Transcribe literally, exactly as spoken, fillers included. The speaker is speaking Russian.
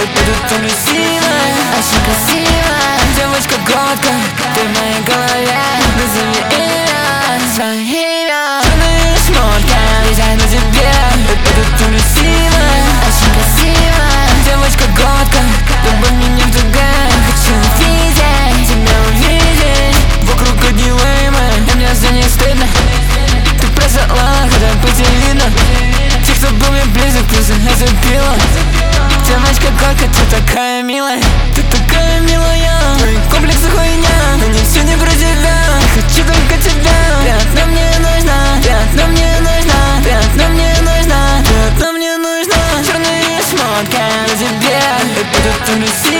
это ты красивая, очень красивая. Девочка-годка, ты в моей голове. Назови имя, свое имя. Черные шмотки, висят на тебе. Это ты красивая, очень красивая. Девочка-годка, любовь мне не в другая. Хочу увидеть, тебя увидеть. Вокруг одни леймы, и мне за них стыдно. Ты прозрела, хотя пути видно. Те, кто был мне близок, ты за это пила. Девочка-годка, ты такая милая. Ты такая милая. Твои комплексы хуйня, но не все не про тебя. Хочу только тебя. Ты одна мне нужна, ты одна мне нужна, ты одна мне нужна, ты одна мне нужна. Черные шмотки на тебе. Это ты